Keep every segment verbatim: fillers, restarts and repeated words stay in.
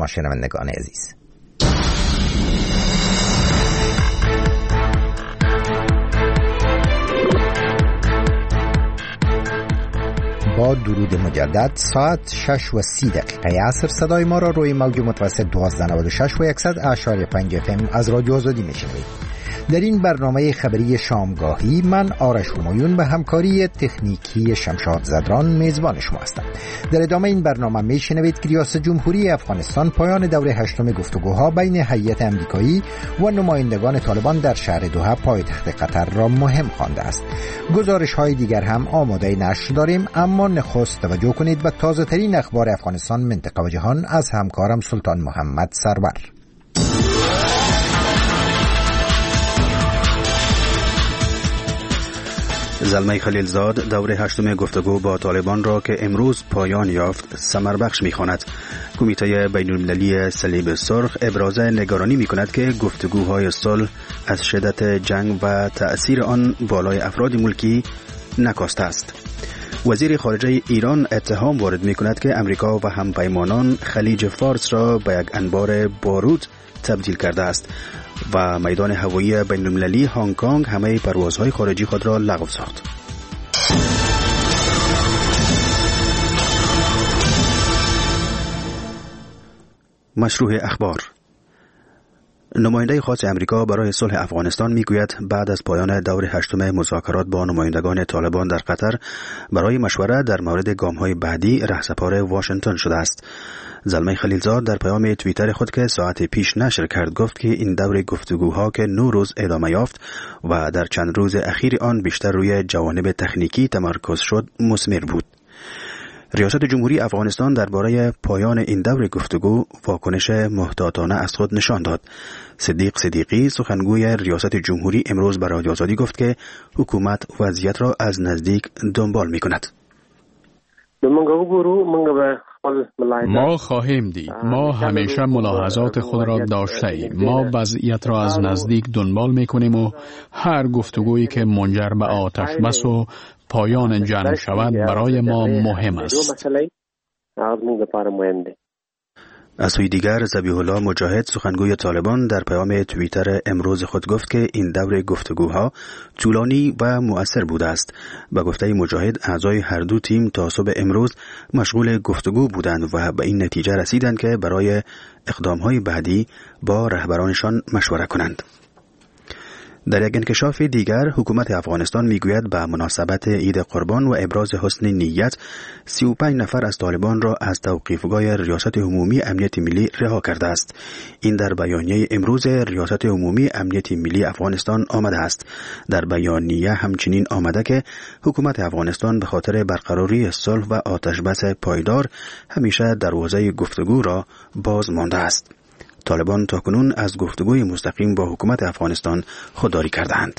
شما شنوندگان عزیز. با درود مجدد، ساعت شش و سی دقیقه عصر صدای ما را روی موج متوسط دویست و نود و شش و صد اشاری پنج اف ام از رادیو آزادی میشنوید. در این برنامه خبری شامگاهی من آرش همایون به همکاری تکنیکی شمشاد زدران میزبان شما هستم. در ادامه این برنامه میشنوید که ریاست جمهوری افغانستان پایان دوره هشتم گفتگوها بین هیئت امریکایی و نمایندگان طالبان در شهر دوحه پایتخت قطر را مهم خوانده است. گزارش های دیگر هم آماده نشر داریم، اما نخست توجه کنید به تازه ترین اخبار افغانستان، منطقه و جهان از همکارم سلطان محمد سرور. زلمه خلیلزاد دوره هشتم گفتگو با طالبان را که امروز پایان یافت ثمر بخش می‌خواند. کمیته بین‌المللی صلیب سرخ ابراز نگرانی می‌کند که گفتگوهای صلح از شدت جنگ و تأثیر آن بالای افراد ملکی نکاسته است. وزیر خارجه ایران اتهام وارد می‌کند که امریکا و همپیمانان خلیج فارس را به یک انبار بارود تبدیل کرده است و میدان هوایی بین‌المللی هنگ کنگ همه پروازهای خارجی خود را لغو ساخت. مشروع اخبار. نماینده خاص امریکا برای صلح افغانستان میگوید بعد از پایان دور هشتم مذاکرات با نمایندگان طالبان در قطر برای مشورت در مورد گام‌های بعدی رهسپار واشنگتن شده است. زلمه خلیلزاد در پیام توییتر خود که ساعت پیش نشر کرد گفت که این دور گفتگوها که نه روز ادامه یافت و در چند روز اخیر آن بیشتر روی جوانب تکنیکی تمرکز شد مثمر بود. ریاست جمهوری افغانستان درباره پایان این دور گفتگو واکنش محتاطانه از خود نشان داد. صدیق صدیقی سخنگوی ریاست جمهوری امروز به رادیو آزادی گفت که حکومت وضعیت را از نزدیک دنبال می‌کند. ما خواهیم دید. ما همیشه ملاحظات خود را داشته ایم. ما وضعیت را از نزدیک دنبال میکنیم و هر گفتگویی که منجر به آتش بس و پایان جنگ شود برای ما مهم است. از سوی دیگر ذبیح الله مجاهد سخنگوی طالبان در پیام توییتر امروز خود گفت که این دور گفتگوها طولانی و مؤثر بوده است. به گفته مجاهد اعضای هر دو تیم تا صبح امروز مشغول گفتگو بودند و به این نتیجه رسیدند که برای اقدامهای بعدی با رهبرانشان مشوره کنند. در یک انکشاف دیگر حکومت افغانستان میگوید به مناسبت عید قربان و ابراز حسن نیت سی و پنج نفر از طالبان را از توقیفگاه ریاست عمومی امنیت ملی رها کرده است. این در بیانیه امروز ریاست عمومی امنیت ملی افغانستان آمده است. در بیانیه همچنین آمده که حکومت افغانستان به خاطر برقراری صلح و آتشبس پایدار همیشه دروازه گفتگو را باز مانده است. طالبان تاکنون از گفتگوی مستقیم با حکومت افغانستان خودداری کردند.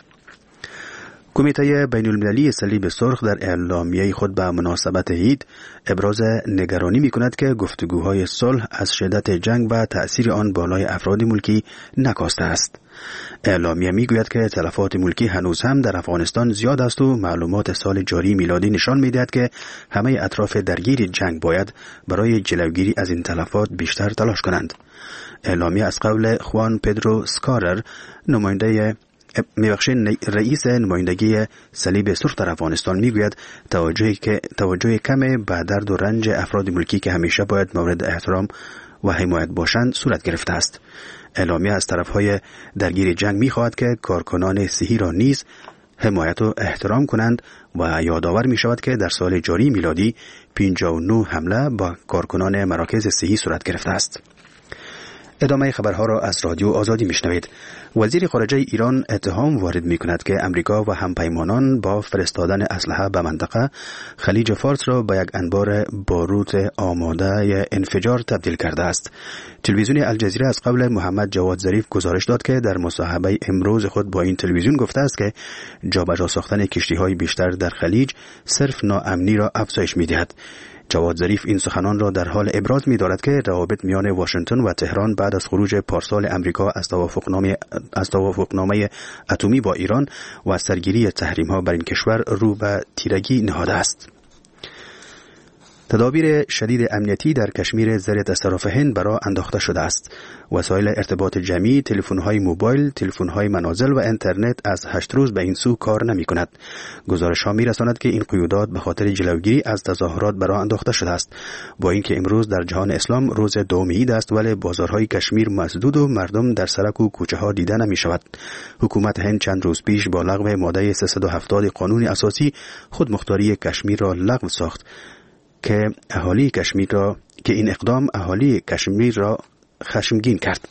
کمیته بین‌المللی صلیب سرخ در اعلامیه خود به مناسبت عید ابراز نگرانی می‌کند که گفتگوهای صلح از شدت جنگ و تأثیر آن بالای افراد ملکی نکاسته است. اعلامیه میگوید که تلفات ملکی هنوز هم در افغانستان زیاد است و معلومات سال جاری میلادی نشان می‌دهد که همه اطراف درگیر جنگ باید برای جلوگیری از این تلفات بیشتر تلاش کنند. اعلامیه از قول خوان پدرو سکارر نماینده میبخشین رئیس نمایندگی صلیب سرخ در افغانستان میگوید توجهی که توجه کم به درد و رنج افراد ملکی که همیشه باید مورد احترام و حمایت باشند صورت گرفته است. اعلامیه از طرفهای درگیر جنگ میخواهد که کارکنان صحی را نیز حمایت و احترام کنند و یادآور می شود که در سال جاری میلادی پنجاه و نه حمله با کارکنان مراکز صحی صورت گرفته است. ادامه خبرها را از رادیو آزادی میشنوید. وزیر خارجه ایران اتهام وارد می کند که امریکا و همپیمانان با فرستادن اسلحه به منطقه خلیج فارس را به یک انبار بارود آماده انفجار تبدیل کرده است. تلویزیون الجزیره از قول محمد جواد ظریف گزارش داد که در مصاحبه امروز خود با این تلویزیون گفته است که جابجا ساختن کشتی‌های بیشتر در خلیج صرف ناامنی را افزایش می‌دهد. جواد ظریف این سخنان را در حال ابراز می‌دارد که روابط میان واشنگتن و تهران بعد از خروج پارسال امریکا از توافقنامه از توافقنامه اتمی با ایران و سرگیری تحریم‌ها بر این کشور رو به تیرگی نهاده است. تدابیر شدید امنیتی در کشمیر زیر تصرف هند برای انداخته شده است. وسایل ارتباط جمعی، تلفن‌های موبایل، تلفن‌های منازل و اینترنت از هشت روز به این سو کار نمی‌کند. گزارش‌ها می‌رساند که این قیودات به خاطر جلوگیری از تظاهرات برای انداخته شده است. با اینکه امروز در جهان اسلام روز دوم عید است، ولی بازارهای کشمیر مسدود و مردم در سرک و کوچه‌ها دیده نمی‌شود. حکومت هند چند روز پیش با لغو ماده سیصد و هفتاد قانون اساسی خودمختاری کشمیر را لغو ساخت که اهالی کشمیر را که این اقدام اهالی کشمیر را خشمگین کرد.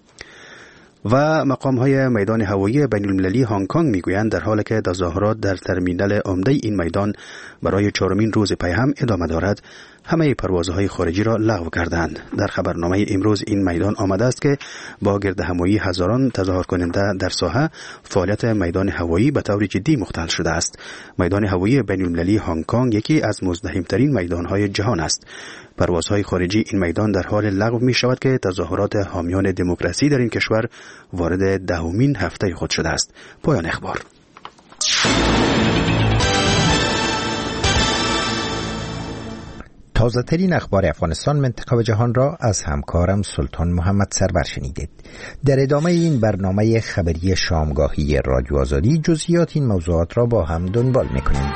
و مقام‌های میدان هوایی بین‌المللی هنگ کنگ میگویند در حالی که تظاهرات در ترمینال عمده این میدان برای چهارمین روز پی هم ادامه دارد، همه پروازهای خارجی را لغو کردند. در خبرنامه امروز این میدان آمده است که با گردهمایی هزاران تظاهر کننده در ساحه، فعالیت میدان هوایی به طور جدی مختل شده است. میدان هوایی بین‌المللی هنگ کنگ یکی از مزدحم‌ترین میدان‌های جهان است. پروازهای خارجی این میدان در حال لغو می شود که تظاهرات حامیان دموکراسی در این کشور وارد دهمین هفته خود شده است. پایان اخبار. تازه ترین اخبار افغانستان، منطقه و جهان را از همکارم سلطان محمد سرور شنیدید. در ادامه این برنامه خبری شامگاهی رادیو آزادی جزئیات این موضوعات را با هم دنبال می‌کنیم.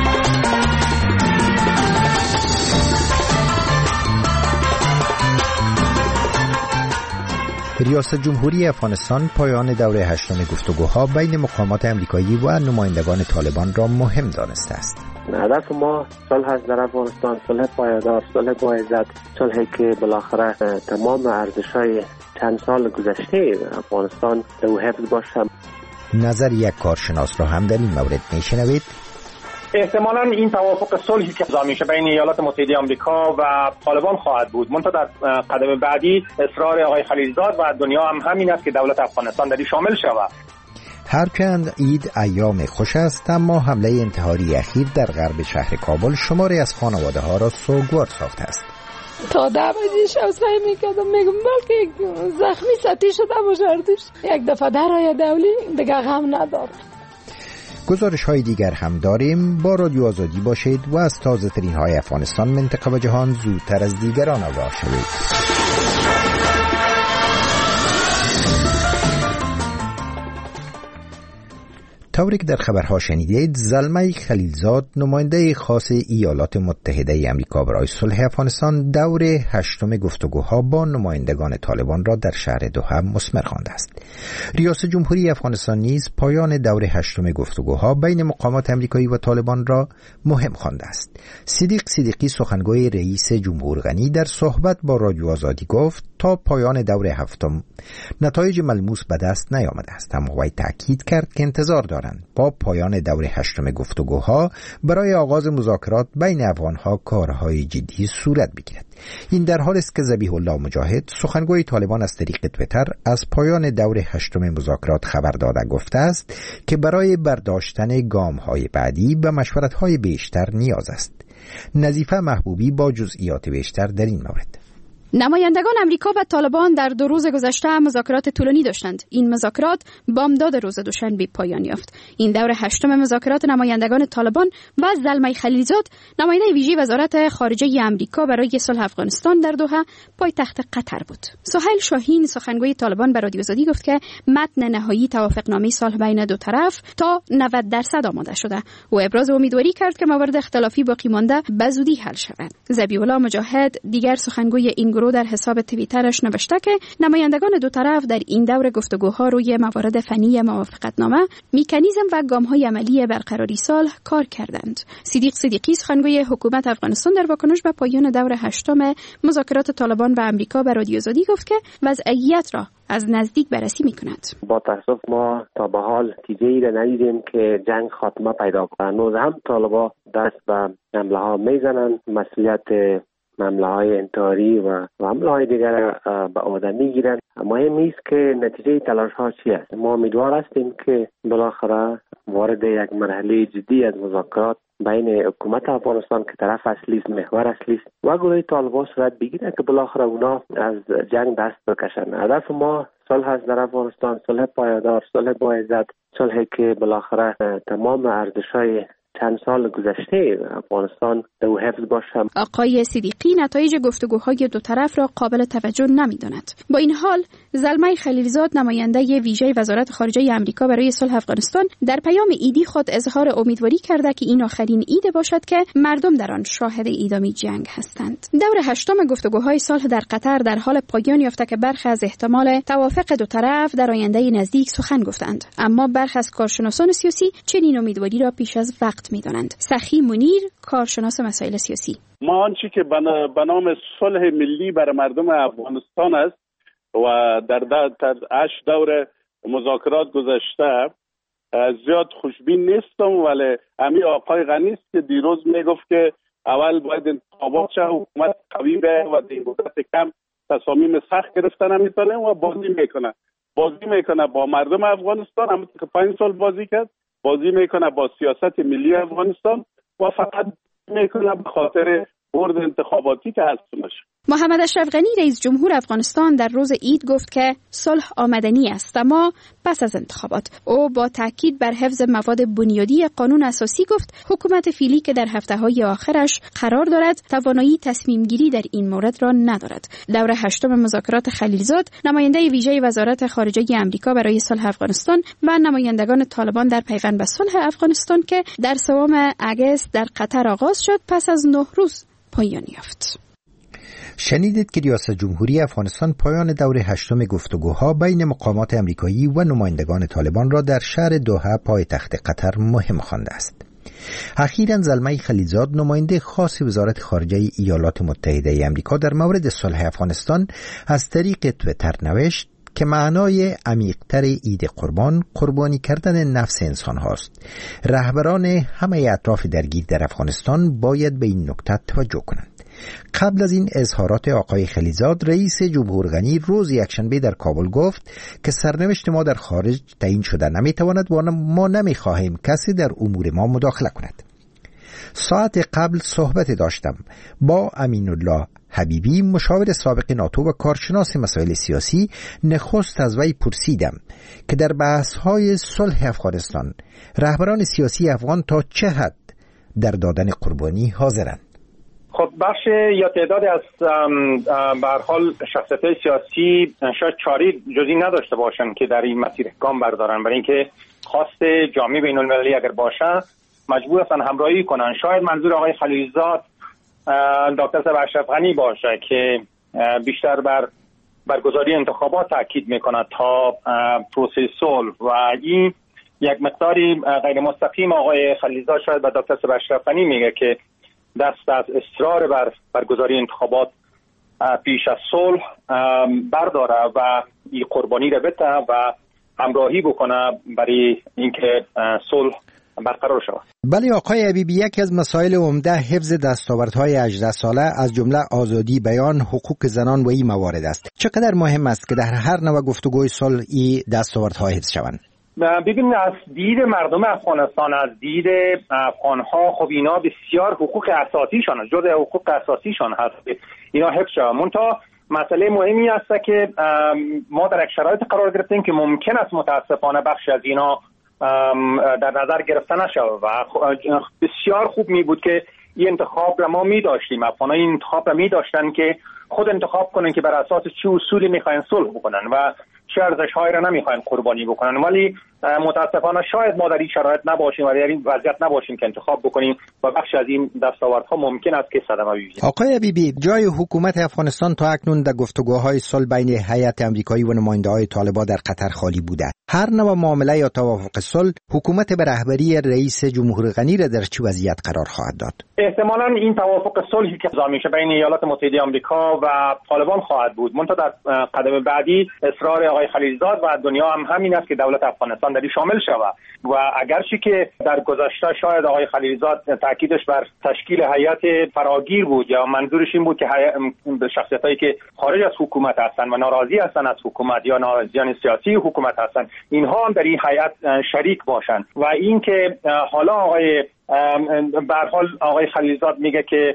ریاست جمهوری افغانستان پایان دوره هشتم گفتگوها بین مقامات امریکایی و نمایندگان طالبان را مهم دانسته است. هدف ما صلح است در افغانستان، صلح پایدار، صلح با عزت، صلحی که بالاخره تمام ارزش‌های چند سال گذشته افغانستان در حفظ باشه. نظر یک کارشناس را هم در این مورد میشنوید. احتمالاً این توافق صلحی که امضا میشه بین ایالات متحده آمریکا و طالبان خواهد بود. منتها در قدم بعدی اصرار آقای خلیلزاد و دنیا هم همین است که دولت افغانستان در این شامل شود. هرچند عید ایام خوش است، اما حمله انتحاری اخیر در غرب شهر کابل شماری از خانواده ها را سوگوار ساخته است. تا ده بجه شب سعی میکردم میگم بلکه یک زخمی سطحی شده باشردش یک دفعه در آیا دولی دیگه غم ندار. گزارش های دیگر هم داریم. با رادیو آزادی باشید و از تازه ترین های افغانستان، منطقه و جهان زودتر از دیگران آگاه شوید. طوری که در خبرها شنیدید، زلمه خلیلزاد، نماینده خاص ایالات متحده آمریکا برای صلح افغانستان، دور هشتم گفتگوها با نمایندگان طالبان را در شهر دوحه مثمر خوانده است. ریاست جمهوری افغانستان نیز پایان دور هشتم گفتگوها بین مقامات آمریکایی و طالبان را مهم خوانده است. صدیق صدیقی، سخنگوی رئیس جمهور غنی، در صحبت با رادیو آزادی گفت تا پایان دور هفتم نتایج ملموس به دست نیامده است، اما وی تاکید کرد که انتظار دارند با پایان دور هشتم گفتگوها برای آغاز مذاکرات بین افغانها کارهای جدی صورت بگیرد. این در حالی است که ذبیح الله مجاهد، سخنگوی طالبان، از طریق توییتر از پایان دور هشتم مذاکرات خبر داده گفته است که برای برداشتن گام‌های بعدی به مشورت‌های بیشتر نیاز است. نظیفه محبوبی با جزئیات بیشتر در این مورد. نمایندگان امریکا و طالبان در دو روز گذشته مذاکرات طولانی داشتند. این مذاکرات بامداد روز دوشنبه پایان یافت. این دور هشتم مذاکرات نمایندگان طالبان و زلمه خلیلزاد، نماینده ویژه وزارت خارجه امریکا برای صلح افغانستان در دوحه، پایتخت قطر بود. سهیل شاهین، سخنگوی طالبان، به رادیو آزادی گفت که متن نهایی توافقنامه صلح بین دو طرف تا نود درصد آماده شده و ابراز امیدواری کرد که موارد اختلافی باقی مانده به زودی حل شود. ذبیح الله مجاهد، دیگر سخنگوی این گروه، در حساب توییترش نوشته که نمایندگان دو طرف در این دور گفتگوها روی موارد فنی موافقتنامه، مکانیزم و گام‌های عملی برقراری صلح کار کردند. صدیق صدیقی، سخنگوی حکومت افغانستان، در واکنش به پایان دور هشتم مذاکرات طالبان و امریکا به رادیو آزادی گفت که وضعیت را از نزدیک بررسی می‌کند. با تاسف ما تا به حال نتیجه‌ای را ندیدیم که جنگ خاتمه پیدا کنه. نوز هم طالبان دست به حمله‌ها میزنند، مسئولیت حمله‌های انتحاری و حمله‌های دیگر به عهده می‌گیرند. مهم است که نتیجه تلاش‌ها چی است. ما امیدوار هستیم که بالاخره وارد یک مرحله جدی از مذاکرات بین حکومت افغانستان که طرف اصلی است، محور اصلی است، و گروه طالبان صورت بگیره که بالاخره اونا از جنگ دست بکشن. هدف ما صلح است در افغانستان، صلح پایدار، صلح با عزت، صلحی که بالاخره تمام ارزش‌های چند سال گذشته افغانستان در حفظ باشه. آقای صدیقی نتایج گفتگوهای دو طرف را قابل توجه نمی‌داند. با این حال زلمه خلیلزاد نماینده ویژه وزارت خارجه آمریکا برای صلح افغانستان در پیام عیدی خود اظهار امیدواری کرده که این آخرین عید باشد که مردم در آن شاهد ادامه جنگ هستند. دور هشتم گفتگوهای صلح در قطر در حال پایان یافته که برخی از احتمال توافق دو طرف در آینده نزدیک سخن گفتند، اما برخی از کارشناسان سیاسی چنین امیدواری را پیش از وقت می‌دانند. سخی منیر، کارشناس مسائل سیاسی: ما آنچه که به نام صلح ملی برای مردم افغانستان است و در هشت دور مذاکرات گذشته زیاد خوشبین نیستم، ولی امی آقای غنی است که دیروز میگفت که اول باید انتخابات شه، حکومت قوی به و در مدت کم تصامیم سخت گرفتن نمیتونه و بازی میکنه بازی میکنه با مردم افغانستان، همون که پنج سال بازی کرد، بازی میکنه با سیاست ملی افغانستان و فقط میکنه به خاطر برد انتخاباتی که هست باشه. محمد اشرف غنی رئیس جمهور افغانستان در روز عید گفت که صلح آمدنی است، اما پس از انتخابات. او با تاکید بر حفظ مواد بنیادی قانون اساسی گفت حکومت فعلی که در هفته‌های آخرش قرار دارد توانایی تصمیم گیری در این مورد را ندارد. دور هشتم مذاکرات خلیلزاد نماینده ویژه وزارت خارجه آمریکا برای صلح افغانستان و نمایندگان طالبان در پیوند به صلح افغانستان که در سوم اگست در قطر آغاز شد پس از نه روز پایان یافت. شنیدید که ریاست جمهوری افغانستان پایان دور هشتم گفتگوها بین مقامات آمریکایی و نمایندگان طالبان را در شهر دوحه پایتخت قطر مهم خوانده است. اخیراً زلمه خلیلزاد نماینده خاص وزارت خارجه ایالات متحده آمریکا در مورد صلح افغانستان از طریق توییتر نوشت که معنای عمیق‌تر عید قربان قربانی کردن نفس انسان هاست. رهبران همه اطراف درگیر در افغانستان باید به این نکته توجه کنند. قبل از این اظهارات آقای خلیلزاد، رئیس جمهور غنی روز یکشنبه در کابل گفت که سرنوشت ما در خارج تعیین شده نمیتواند و ما نمیخواهیم کسی در امور ما مداخله کند. ساعت قبل صحبت داشتم با امین الله حبیبی، مشاور سابق ناتو و کارشناس مسائل سیاسی. نخست از وی پرسیدم که در بحث‌های صلح افغانستان رهبران سیاسی افغان تا چه حد در دادن قربانی حاضرند. خب بخش یا تعدادی از به هر حال شخصیت‌های سیاسی شاید چاری جزی نداشته باشند که در این مسیر گام بردارن، برای اینکه خواست جامعه بین‌المللی اگر باشه مجبور هستن همراهی کنن. شاید منظور آقای خلیلزاد دکتر صاحب اشرف غنی باشه که بیشتر بر برگزاری انتخابات تاکید میکنه تا پروسه صلح و این یک مقداری غیر مستقیم آقای خلیلزاد شاید به دکتر صاحب اشرف غنی میگه که دست از اصرار بر برگزاری انتخابات پیش از صلح برداره و این قربانی رو بده و همراهی بکنه برای اینکه صلح برقرار شود. بله آقای حبیبی، یکی از مسائل عمده حفظ دستاوردهای هجده ساله از جمله آزادی بیان، حقوق زنان و این موارد است. چقدر مهم است که در هر نوع گفتگوی صلح این دستاوردها حفظ شوند؟ ببینید از دید مردم افغانستان، از دید افغانها، خب اینا بسیار حقوق اساسیشان، جزء حقوق اساسیشان هست، اینا حفظ شود. منتها مسئله مهمی است که ما در یک شرایط قرار گرفتیم که ممکن است متاسفانه بخش از اینا در نظر گرفته نشود و بسیار خوب می بود که این انتخاب را ما می داشتیم. افغان‌ها این انتخاب را می داشتن که خود انتخاب کنن که بر اساس چه اصولی میخواین صلح بکنن و چه ارزش‌هایی را نمیخواین قربانی بکنن، ولی متاسفانه شاید ما در این شرایط نباشیم و در این وضعیت نباشیم که انتخاب بکنیم و بخش از این دستاوردها ممکن است که صدمه ببینیم. آقای حبیبی، جای حکومت افغانستان تا اکنون در گفتگوهای صلح بین هیئت آمریکایی و نماینده‌های طالبان در قطر خالی بوده. هر نوع معامله یا توافق صلح حکومت به رهبری رئیس جمهور غنی را در چه وضعیت قرار خواهد داد؟ احتمالاً این توافق صلحی که امضا میشه بین ایالات متحده آمریکا و طالبان خواهد بود. منتها در قدم بعدی اصرار آقای خلیلزاد و دنیا هم همین است که دولت افغانستان در این شامل شود و اگرچه که در گذشته شاید آقای خلیلزاد تاکیدش بر تشکیل هیئت فراگیر بود یا منظورش این بود که شخصیتایی که خارج از حکومت هستند و ناراضی هستند از حکومت یا ناراضیان سیاسی حکومت هستند اینها هم در این هیئت شریک باشند و اینکه حالا آقای به هر حال آقای خلیلزاد میگه که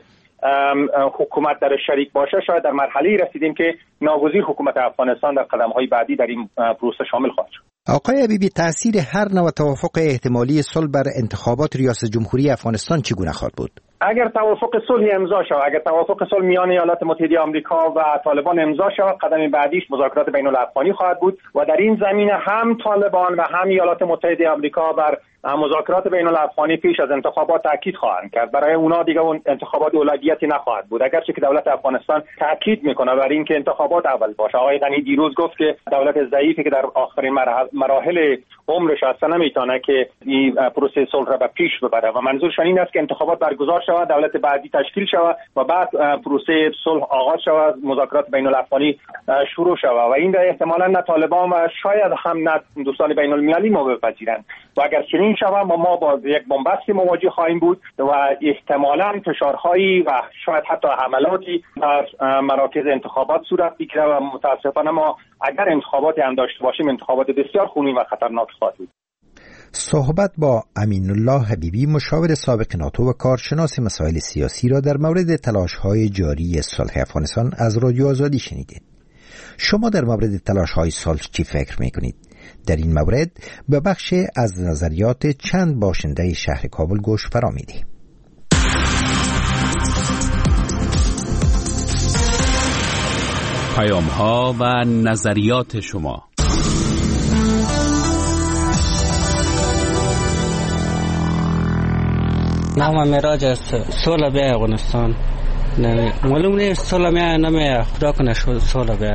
حکومت در شریک باشه، شاید در مرحله رسیدیم که ناگزیر حکومت افغانستان در قدم‌های بعدی در این پروسه شامل خواهد شد. آقای حبیبی، تأثیر هر نوع توافق احتمالی صلح بر انتخابات ریاست جمهوری افغانستان چگونه خواهد بود؟ اگر توافق صلح امضا شود، اگر توافق صلح میان ایالات متحده آمریکا و طالبان امضا شود، قدم بعدیش مذاکرات بین الافغانی خواهد بود و در این زمینه هم طالبان و هم ایالات متحده آمریکا بر مذاکرات بین الافغانی پیش از انتخابات تاکید خواهند کرد. برای اونا دیگه اون انتخابات اولویتی نخواهد بود، اگرچه که دولت افغانستان تاکید میکنه بر اینکه انتخابات اول باشه. آقای غنی دیروز گفت که دولت ضعیفی که در آخرین مراحل عمرش اصلا نمیتونه که این پروسه صلح را به پیش ببره و منظورشان این است که انتخابات برگزار شود، دولت بعدی تشکیل شود و بعد پروسه صلح آغاز شود، مذاکرات بین الافغانی شروع شود و این در احتمالاً نه طالبان و شاید هم نه دوستان بین المللی ما بپذیرند و اگر چنین شود ما با یک بنبست مواجه خواهیم بود و احتمالاً فشارهایی و شاید حتی حملاتی در مراکز انتخابات صورت بگیرد و متاسفانه ما اگر انتخاباتی هم داشته باشیم انتخابات بسیار خونین و خطرناک خواهد بود. صحبت با امین الله حبیبی، مشاور سابق ناتو و کارشناس مسائل سیاسی را در مورد تلاش‌های جاری صلح افغانستان از رادیو آزادی شنیدید. شما در مورد تلاش‌های صلح چی فکر می‌کنید؟ در این مورد به بخش از نظریات چند باشنده شهر کابل گوش فرا می‌دهیم. پیام‌ها و نظریات شما. نام میراج است. صلح بیا افغانستان. نه معلوم نیست صلح میاد نمیاد. خدا کنه صلح بیا.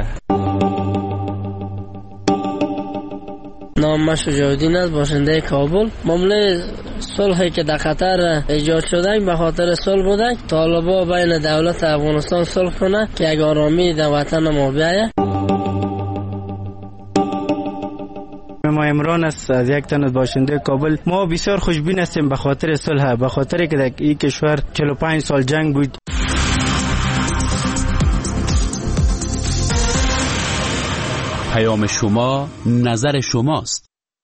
نام من شجاعالدین است، باشنده کابل. معامله صلحی که در قطر ایجاد شده به خاطر صلح بوده. طالبان بین دولت افغانستان صلح کنه که یک آرامی در وطن ما بیاید. ما عمران است از یک تن باشنده کابل. ما بسیار خوشبین هستیم به خاطر صلح، به خاطر که در این کشور چهل و پنج سال جنگ بود. پیام شما، نظر شماست.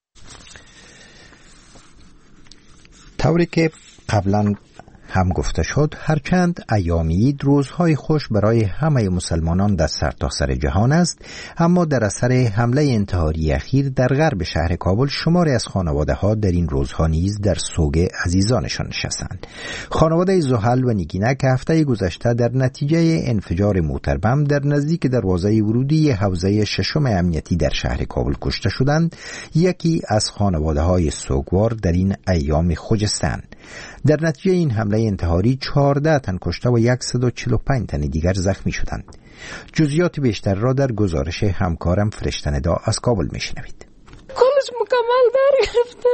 طوری که قبلا هم گفته شد، هرچند ایام عید روزهای خوش برای همه مسلمانان در سرتاسر جهان است، اما در اثر حمله انتحاری اخیر در غرب شهر کابل شماری از خانواده ها در این روزها نیز در سوگ عزیزانشان نشستند. خانواده زحل و نگینه که هفته گذشته در نتیجه انفجار موتر بم در نزدیک دروازه ورودی حوزه ششم امنیتی در شهر کابل کشته شدند، یکی از خانواده های سوگوار در این ایام خجستند. در نتیجه این حمله انتحاری چهارده تن کشته و صد و چهل و پنج تن دیگر زخمی شدند. جزئیات بیشتر را در گزارش همکارم فرشته ندا از کابل میشنوید. کلش مکمل در گرفته.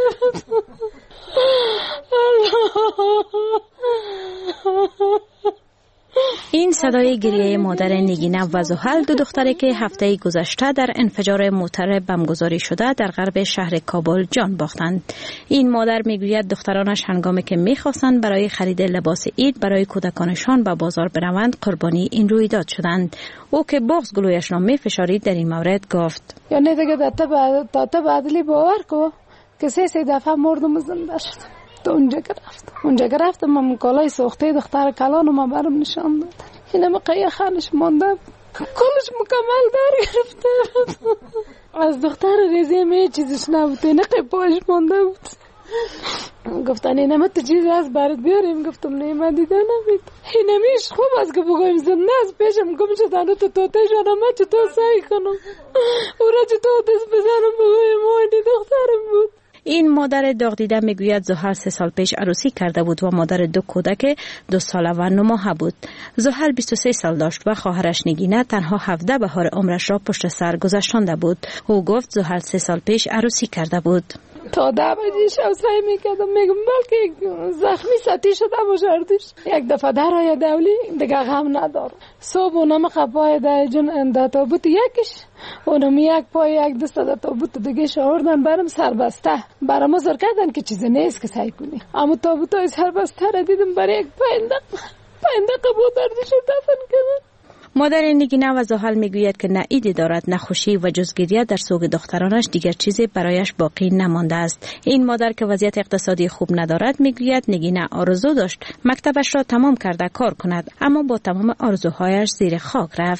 این صدای گریه مادر نگینه و زحل، دو دختری که هفته گذشته در انفجار موتر بمبگذاری شده در غرب شهر کابل جان باختند. این مادر میگوید دخترانش هنگامی که میخواستند برای خرید لباس عید برای کودکانشان به بازار بروند قربانی این رویداد شدند. او که بغض گلویش را میفشارید در این مورد گفت: یعنی دیگه تا تا بعدلی باور کو که سه سه دفعه مردم زنده شد. تو اونجا گرفت اونجا گرفتم من کالای سوخته دختر کلانو ما برم نشان داد. اینم قیه خانش مانده کلش مکمل در گرفته. از دختر ریزی می چیزش نبود، نقی پاش مانده بود. گفتن اینم تو چیزی از برات بیاریم. گفتم نه من دیده نمید. اینمیش خوب است که بگویم زنده از پیشم گم شدن تو توته جانم من چطور سعی کنم او را چطور دست بزنم بگویم مایدی دخترم بود. این مادر داغ دیده میگوید زحل سه سال پیش عروسی کرده بود و مادر دو کودک دو ساله و نه ماهه بود. زحل بیست و سه سال داشت و خواهرش نگینه تنها هفده بهار عمرش را پشت سر گذشتانده بود. او گفت زحل سه سال پیش عروسی کرده بود. تا ده بجه شب سعی میکردم میگم بلکه زخمی سطحی شده باشردش. یک دفعه در آیا دولی دیگه غم ندار. صبح اونم خپای ده جن ده تابوت یکیش اونم یک پای یک دسته ده تابوت دیگه شاوردن برم سربسته برام ازار کردن که چیزی نیست که سعی کنی. اما تابوت های سربسته را دیدم برای یک پایندق پایندق بود دردش دفن کردن. مادر نگینه و زحل میگوید که نه ایدی دارد نه خوشی و جز گریه در سوگ دخترانش دیگر چیزی برایش باقی نمانده است. این مادر که وضعیت اقتصادی خوب ندارد میگوید نگینه آرزو داشت مکتبش را تمام کرده کار کند، اما با تمام آرزوهایش زیر خاک رفت.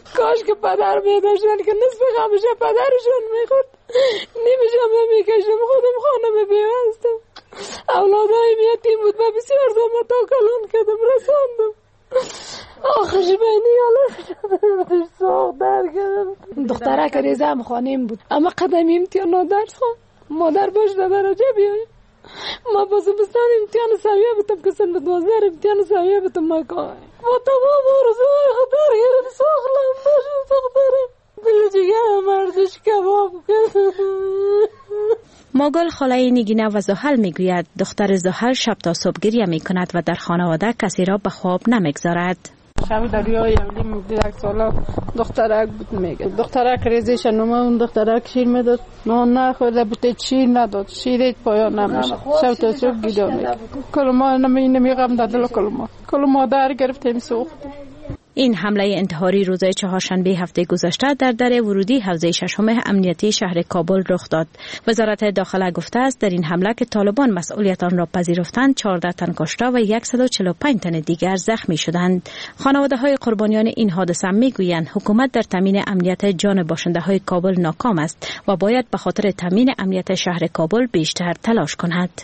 کاش که پدر میداشتن که نصف خمشه پدرشون میخورد، نیمشم نمیکشم، خودم خانم بیوستم، اولادایم یتیم بود و بسیار زحمت و کلان کردم رساندم، آخرش بینی حالا ساخت در کردم. دختره که ریزم خانیم بود اما قدمی امتحان درس خواه مادر باش در درجه بیایم. ما با زمستان امتحان سویه بودم که سن دوازده امتحان سویه بودم مکان با تمام آرزوهای خطر گرفت ساخلم باشم دخترم دل جگر مردش کباب کرد. ماگل خاله نگینه و زحل میگوید دختر زحل شب تا صبح گریه میکند و در خانواده کسی را به خواب نمیگذارد. شب دریای اولیم یک ساله دخترک بود میگه دخترک ریزش نمه اون دخترک شیر میداد نه نخورده بود شیر نداد شیر پایان نمیشه شب تا صبح گیده میگه کلما نمی نمیغم دادل کلما کلما در گرفتیم سوخت. این حمله انتحاری روز چهارشنبه هفته گذشته در در ورودی حوزه ششم امنیتی شهر کابل رخ داد. وزارت داخله گفته است در این حمله که طالبان مسئولیت آن را پذیرفتند چهارده تن کشته و صد و چهل و پنج تن دیگر زخمی شدند. خانواده‌های قربانیان این حادثه میگویند حکومت در تامین امنیت جان باشنده‌های کابل ناکام است و باید به خاطر تامین امنیت شهر کابل بیشتر تلاش کند.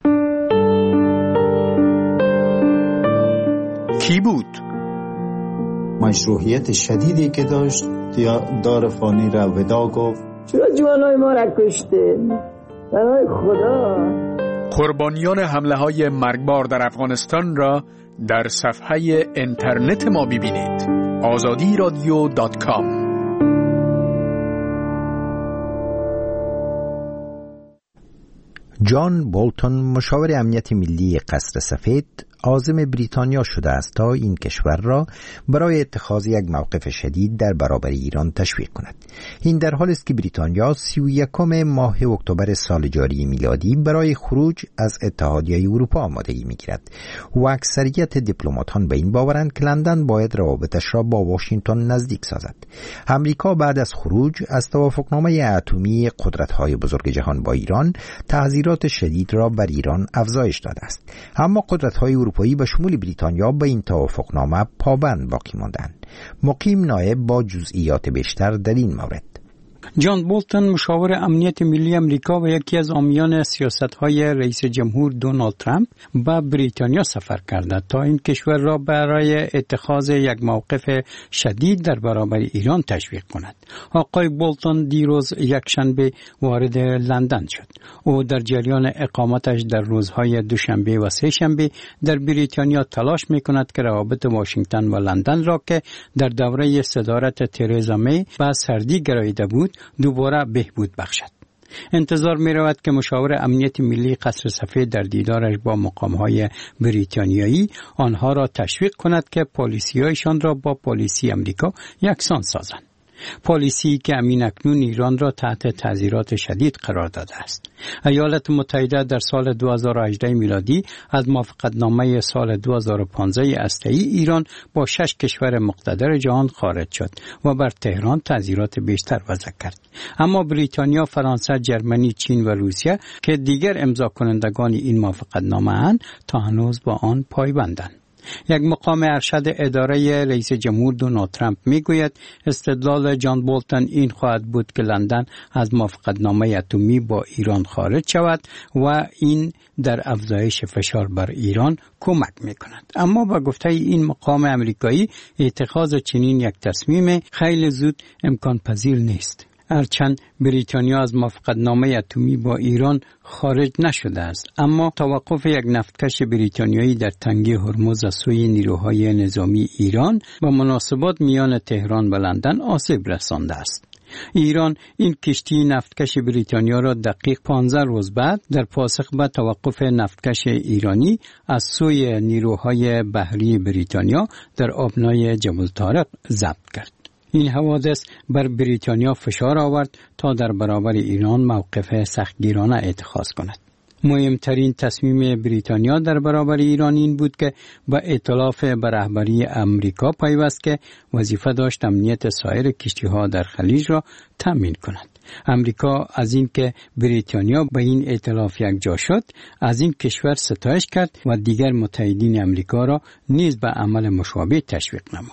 کی بود؟ مشروعیت شدیدی که داشت دار فانی را ودا گفت. چرا جوانای ما را کشته؟ برای خدا. قربانیان حمله های مرگبار در افغانستان را در صفحه اینترنت ما ببینید آزادی رادیو دات کام. جان بولتون مشاور امنیت ملی قصر سفید عازم بریتانیا شده است تا این کشور را برای اتخاذ یک موقف شدید در برابر ایران تشویق کند. این در حالی است که بریتانیا سی و یکم ماه اکتبر سال جاری میلادی برای خروج از اتحادیه اروپا آمادگی میگیرد و اکثریت دیپلماتان به این باورند که لندن باید روابطش را با واشنگتن نزدیک سازد. امریکا بعد از خروج از توافقنامه اتمی قدرت‌های بزرگ جهان با ایران تحذیرات شدید را بر ایران افزایش داده است، اما قدرت‌های اروپایی به شمول بریتانیا به این توافقنامه پابند باقی ماندند. مقیم نایب با جزئیات بیشتر در این مورد. جان بولتون مشاور امنیت ملی امریکا و یکی از حامیان سیاست‌های رئیس جمهور دونالد ترامپ به بریتانیا سفر کرده تا این کشور را برای اتخاذ یک موقف شدید در برابر ایران تشویق کند. آقای بولتون دیروز یکشنبه وارد لندن شد. او در جریان اقامتش در روزهای دوشنبه و سه شنبه در بریتانیا تلاش می‌کند که روابط واشنگتن و لندن را که در دوره صدارت ترزا می به سردی گراییده بود دوباره بهبود بخشد. انتظار می رود که مشاور امنیت ملی قصر سفید در دیدارش با مقام‌های بریتانیایی آنها را تشویق کند که پالیسی‌هایشان را با پالیسی امریکا یکسان سازند. پالیسی که امین اکنون ایران را تحت تعزیرات شدید قرار داده است. ایالات متحده در سال دو هزار و هجده میلادی از موافقتنامه سال دو هزار و پانزده هسته‌ای ایران با شش کشور مقتدر جهان خارج شد و بر تهران تعزیرات بیشتر وضع کرد. اما بریتانیا، فرانسه، جرمنی، چین و روسیه که دیگر امضا کنندگان این موافقتنامه اند تا هنوز با آن پایبندند. یک مقام ارشد اداره رئیس جمهور دونالد ترامپ میگوید استدلال جان بولتون این خواهد بود که لندن از موافقتنامه اتمی با ایران خارج شود و این در افزایش فشار بر ایران کمک میکند. اما با گفته این مقام امریکایی اتخاذ چنین یک تصمیم خیلی زود امکان پذیر نیست. هرچند بریتانیا از موافقتنامه اتمی با ایران خارج نشده است، اما توقف یک نفتکش بریتانیایی در تنگه هرمز از سوی نیروهای نظامی ایران و مناسبات میان تهران و لندن آسیب رسانده است. ایران این کشتی نفتکش بریتانیا را دقیق پانزده روز بعد در پاسخ به توقف نفتکش ایرانی از سوی نیروهای بحری بریتانیا در آبنای جبل طارق ضبط کرد. این حوادث بر بریتانیا فشار آورد تا در برابر ایران موقف سختگیرانه اتخاذ کند. مهمترین تصمیم بریتانیا در برابر ایران این بود که با ائتلاف به رهبری امریکا پیوست که وظیفه داشت امنیت سایر کشتی‌ها در خلیج را تامین کند. امریکا از این که بریتانیا به این ائتلاف یک جا شد از این کشور ستایش کرد و دیگر متحدین امریکا را نیز به عمل مشابه تشویق نمود.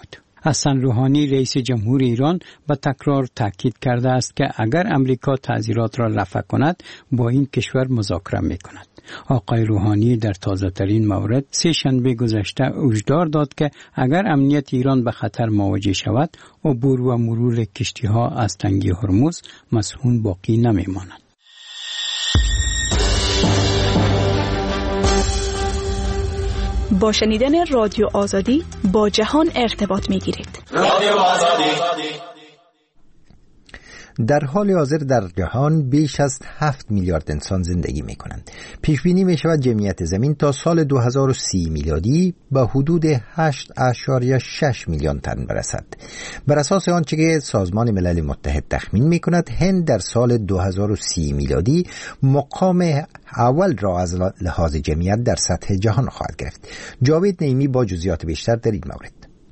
حسن روحانی رئیس جمهور ایران به تکرار تاکید کرده است که اگر امریکا تعزیرات را رفع کند با این کشور مذاکره می‌کند. آقای روحانی در تازه‌ترین مورد سه شنبه گذشته هشدار داد که اگر امنیت ایران به خطر مواجه شود، عبور و مرور کشتی‌ها از تنگه هرمز مسئول باقی نمی‌ماند. با شنیدن رادیو آزادی با جهان ارتباط می‌گیرید. رادیو آزادی. در حال حاضر در جهان بیش از هفت میلیارد انسان زندگی می کنند. پیش بینی می شود جمعیت زمین تا سال دو هزار و سی میلادی به حدود هشت اشاریه شش میلیون تن برسد. بر اساس آنچه که سازمان ملل متحد تخمین می کند، هند در سال دو هزار و سی میلادی مقام اول را از لحاظ جمعیت در سطح جهان خواهد گرفت. جاوید نعیمی با جزئیات بیشتر در این مورد.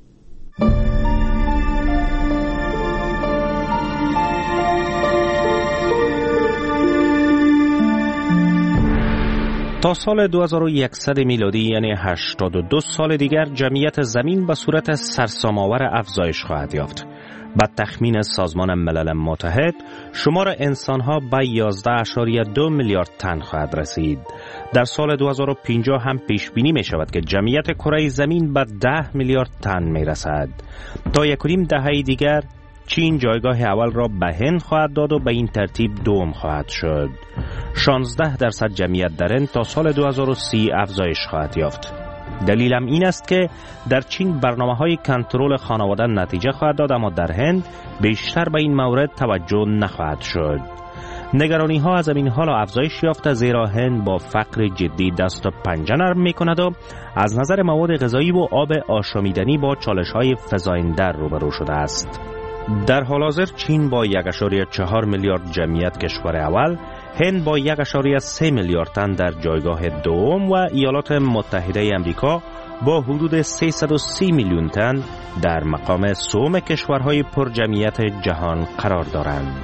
تا سال دو هزار و صد میلادی یعنی هشتاد و دو سال دیگر جمعیت زمین به صورت سرسام‌آور افزایش خواهد یافت. با تخمین سازمان ملل متحد شمار انسان‌ها به یازده اشاریه دو میلیارد تن خواهد رسید. در سال دو هزار و پنجاه هم پیش بینی می شود که جمعیت کره زمین به ده میلیارد تن می رسد. تا یک و نیم دهه دیگر چین جایگاه اول را به هند خواهد داد و به این ترتیب دوم خواهد شد. شانزده درصد جمعیت در هند تا سال دو هزار و سی افزایش خواهد یافت. دلیلم این است که در چین برنامه‌های کنترل خانواده نتیجه خواهد داد، اما در هند بیشتر به این مورد توجه نخواهد شد. نگرانی ها از این حال افزایش یافته، زیرا هند با فقر جدی دست و پنجه نرم می‌کند و از نظر مواد غذایی و آب آشامیدنی با چالش‌های فزاینده روبرو شده است. در حال حاضر چین با یک و چهار میلیارد جمعیت کشور اول، هند با یک و سه میلیارد تن در جایگاه دوم و ایالات متحده آمریکا با حدود سیصد و سی میلیون تن در مقام سوم کشورهای پر جمعیت جهان قرار دارند.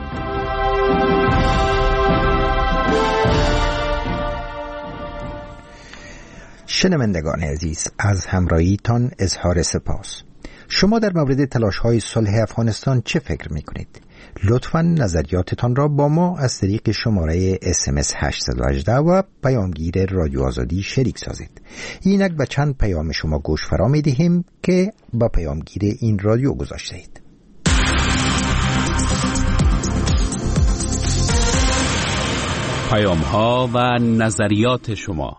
شنوندگان عزیز، از همراهیتان اظهار سپاس. شما در مورد تلاش‌های صلح افغانستان چه فکر می‌کنید؟ لطفاً نظریاتتان را با ما از طریق شماره اس ام اس هشت یک هشت و پیامگیر رادیو آزادی شریک سازید. اینک به چند پیام شما گوش فرا می‌دهیم که با پیامگیر این رادیو گذاشته اید. پیام‌ها و نظریات شما.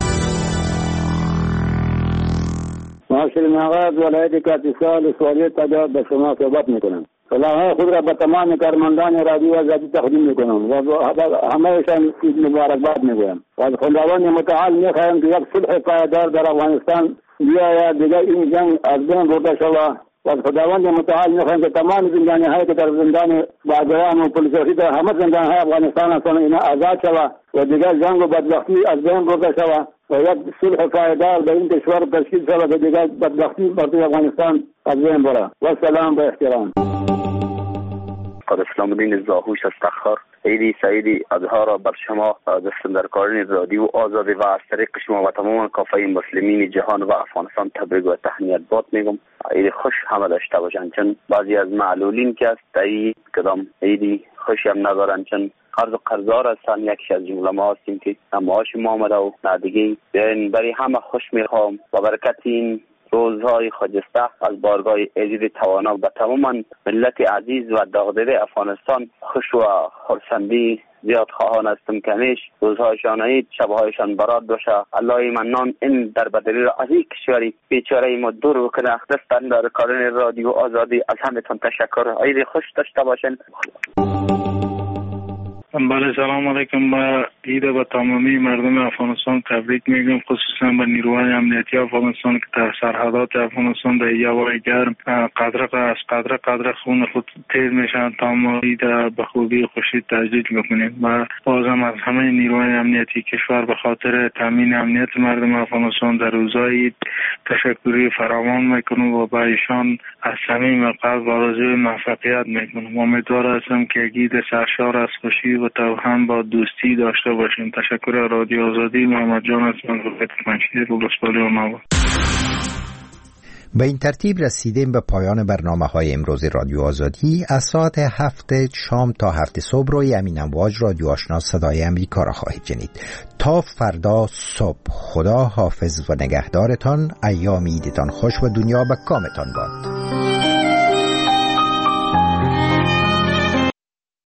معاشر مغاد ولایت کاپیسال سوالی تجارت به شما صحبت میکنم. سلام خود را به تمام کارمندان رادیو آزادی تقدیم میکنم و همهشان عید مبارکباد میگویم و از خداوند متعال میخوایم که یک صلح پایدار در افغانستان بیاید، دیگر این جنگ از بین برده شود و از خداوند متعال میخوایم که تمام زندانی هایی که در زندان باجوان و پلیسوخی در همه زندان های افغانستان هستند اینا آزاد شود و دیگر جنگ و بدبختی از بین برده شود و یک صلح پایدار در این کشور تشکیل شود و دیگر بدبختی بر افغانستان از بین بره. و سلام و احترام. قد اسلام الدین زاهوش از تخار. عیدی سعیدی اضحا را بر شما دستندرکاران رادیو آزادی و از طریق شما و تمام کافه مسلمین جهان و افغانستان تبریک و تهنیت باد میگم. عید خوش همه داشته باشند، چون بعضی از معلولین که است ای کدام عیدی خوشی هم ندارن، چون قرض و قرضدار هستن. یکیش از جمله ما هستیم که معاش ما آمده و نه دیگه. بیاین برای همه خوش میخوام و برکت این روزهای خجسته از بارگاه عزیز توانا به تمام ملت عزیز و داغدیده افغانستان خوش و خرسندی زیاد خواهان هستم که همیش روزهایشان عید، شبهایشان برات باشه. الله منان این در بدلی را از این کشوری بیچاره ما دور بکنه. دستن در کارن رادیو آزادی از همتون تشکر. عید خوش داشته باشین. بله، سلام علیکم. با عید به تمامی مردم افغانستان تبریک میگم، خصوصا به نیروهای امنیتی افغانستان که در سرحدات افغانستان در هوای گرم قدر از قدر قدر خون خود تیز میشن تا ما عید به خوبی خوشی تجدید میکنیم. و بازم از همه نیروهای امنیتی کشور به خاطر تامین امنیت مردم افغانستان در روزهای تشکری فراوان میکنم و با ایشان از صمیم قلب آرزوی موفقیت میکنم. امیدوار هستم که عید سرشار از خوشی و تو هم با دوستی داشته باشیم. تشکر. رادیو آزادی، محمد جان هستم، روایت منشی روبسپالی و نوا. به این ترتیب رسیدیم به پایان برنامه های امروز رادیو آزادی. از ساعت هفت شام تا هفت صبح روی امین امواج رادیو آشنا صدای امریکا را خواهید شنید. تا فردا صبح، خدا حافظ و نگهدارتان. ایام عیدتان خوش و دنیا به کامتان باد.